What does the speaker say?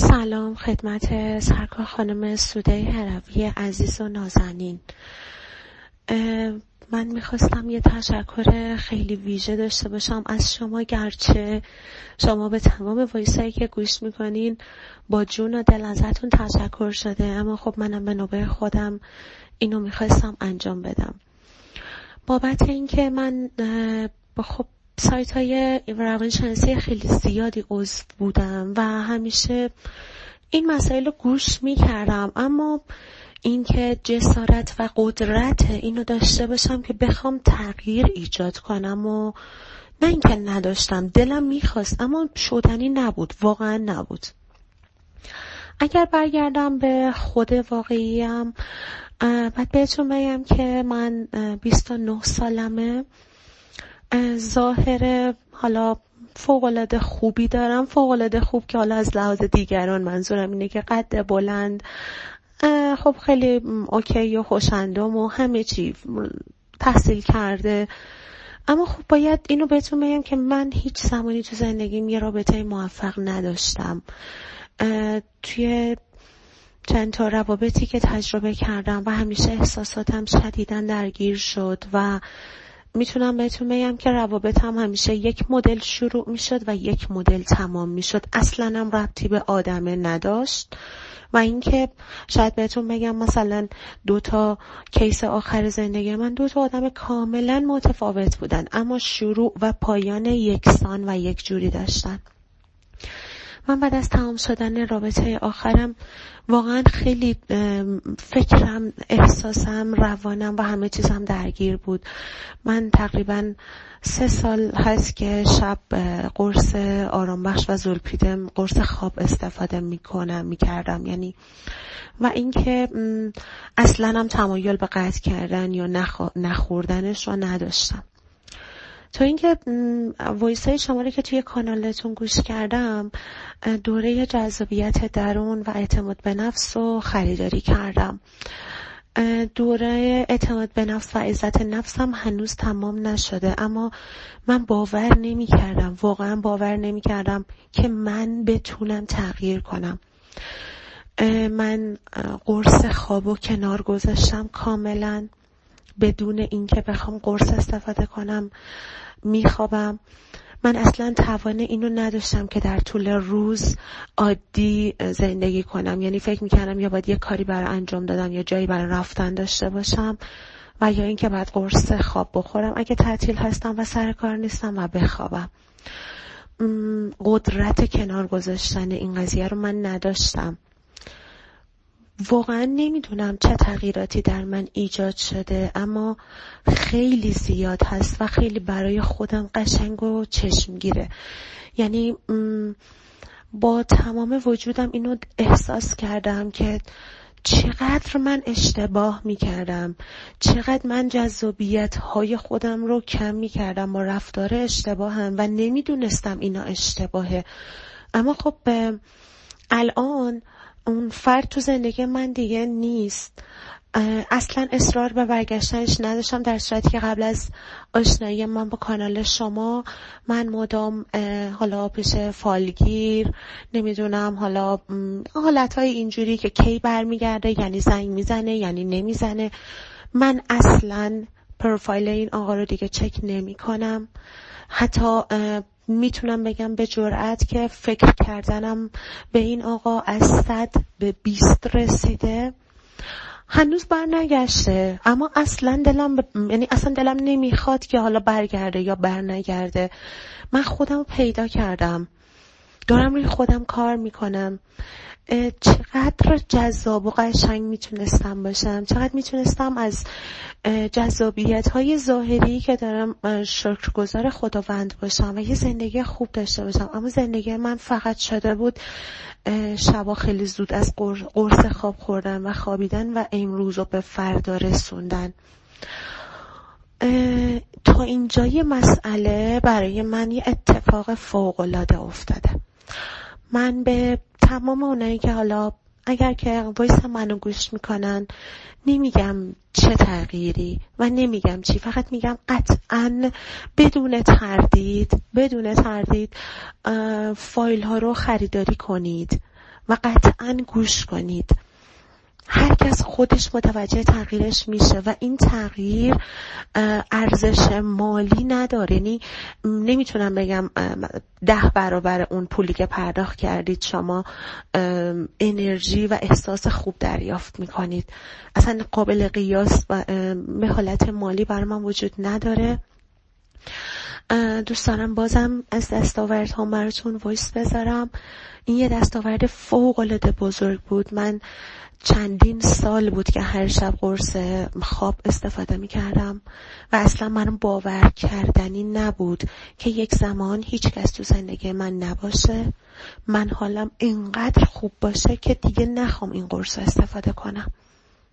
سلام خدمت سرکار خانم سوده هروی عزیز و نازنین. من میخواستم یه تشکر خیلی ویژه داشته باشم از شما، گرچه شما به تمام وایسایی که گوش میکنین با جون و دل ازتون تشکر شده، اما خب منم به نوبه خودم اینو میخواستم انجام بدم. بابت اینکه من خب سایت های روانشناسی خیلی زیادی عضو بودم و همیشه این مسائل رو گوش میکردم، اما اینکه جسارت و قدرت اینو داشته باشم که بخوام تغییر ایجاد کنم و نه اینکه نداشتم، دلم میخواست اما شدنی نبود، واقعا نبود. اگر برگردم به خود واقعیم، بعد بهتون بگم که من 29 سالمه، ظاهر حالا فوق‌العاده خوبی دارم، فوق‌العاده خوب که حالا از لحاظ دیگران منظورم اینه که قد بلند، خب خیلی اوکی و خوشندم و همه چی، تحصیل کرده. اما خب باید اینو بهتون بگم که من هیچ زمانی تو زندگیم یه رابطه موفق نداشتم. توی چند تا روابطی که تجربه کردم و همیشه احساساتم شدیداً درگیر شد و میتونم بهتون بگم که روابطم همیشه یک مدل شروع میشد و یک مدل تمام میشد، اصلاً هم ربطی به آدمه نداشت. و اینکه شاید بهتون بگم مثلا 2 کیس آخر زندگی من 2 آدم کاملا متفاوت بودن، اما شروع و پایان یکسان و یک جوری داشتن. من بعد از تمام شدن رابطه آخرم واقعا خیلی فکرم، احساسم، روانم و همه چیزم درگیر بود. من تقریبا 3 سال هست که شب قرص آرامبخش و زولپیدم، قرص خواب استفاده میکردم یعنی، و اینکه اصلا هم تمایل به قطع کردن یا نخوردنش رو نداشتم. تا اینکه وایسای شما رو که توی کانالتون گوش کردم، دوره جذابیت درون و اعتماد به نفس رو خریداری کردم. دوره اعتماد به نفس و عزت نفس هم هنوز تمام نشده، اما من باور نمی کردم، واقعا باور نمی کردم که من بتونم تغییر کنم. من قرص خوابو کنار گذاشتم کاملا، بدون اینکه بخوام قرص استفاده کنم میخوابم. من اصلا توان اینو نداشتم که در طول روز عادی زندگی کنم، یعنی فکر میکردم یا باید یه کاری برای انجام دادن یا جایی برای رفتن داشته باشم و یا اینکه باید قرص خواب بخورم اگه تعطیل هستم و سر کار نیستم و بخوابم. قدرت کنار گذاشتن این قضیه رو من نداشتم. واقعا نمیدونم چه تغییراتی در من ایجاد شده، اما خیلی زیاد هست و خیلی برای خودم قشنگ و چشمگیره. یعنی با تمام وجودم اینو احساس کردم که چقدر من اشتباه میکردم، چقدر من جذابیت های خودم رو کم میکردم با رفتار اشتباهم و نمیدونستم اینا اشتباهه. اما خب الان اون فرد تو زندگی من دیگه نیست. اصلا اصرار به برگشتنش نداشتم، در صورتی که قبل از آشنایی من با کانال شما من مدام حالا پیش فالگیر، نمیدونم حالا حالتهای اینجوری که کی برمیگرده، یعنی زنگ میزنه یعنی نمیزنه. من اصلا پروفایل این آقا رو دیگه چک نمی کنم. حتی میتونم بگم به جرئت که فکر کردنم به این آقا از 100 به 20 رسیده. هنوز بر نگشته، اما اصلا دلم نمیخواد که حالا برگرده یا بر نگرده. من خودم پیدا کردم، دارم روی خودم کار میکنم. چقدر جذاب و قشنگ میتونستم باشم، چقدر میتونستم از جذابیت های ظاهری که دارم شکرگزار خداوند باشم و یه زندگی خوب داشته باشم. اما زندگی من فقط شده بود شبا خیلی زود از قرص خواب خوردن و خوابیدن و امروز رو به فردا رسوندن. تا اینجای مسئله برای من یه اتفاق فوق‌العاده افتاده. من به تمام اونایی که حالا اگر که وایس منو گوش میکنن نمیگم چه تغییری و نمیگم چی، فقط میگم قطعاً بدون تردید فایل ها رو خریداری کنید و قطعاً گوش کنید. هر کس خودش متوجه تغییرش میشه و این تغییر ارزش مالی نداره. یعنی نمیتونم بگم 10 برابر اون پولی که پرداخت کردید شما انرژی و احساس خوب دریافت میکنید. اصلا قابل قیاس و به حالت مالی برای من وجود نداره. دوست دارم بازم از دستاوردهام براتون وایس بذارم. این یه دستاورد فوق‌العاده بزرگ بود. من چندین سال بود که هر شب قرص خواب استفاده می کردم و اصلا من باور کردنی نبود که یک زمان هیچ کس تو زندگی من نباشه، من حالم اینقدر خوب باشه که دیگه نخوام این قرص استفاده کنم.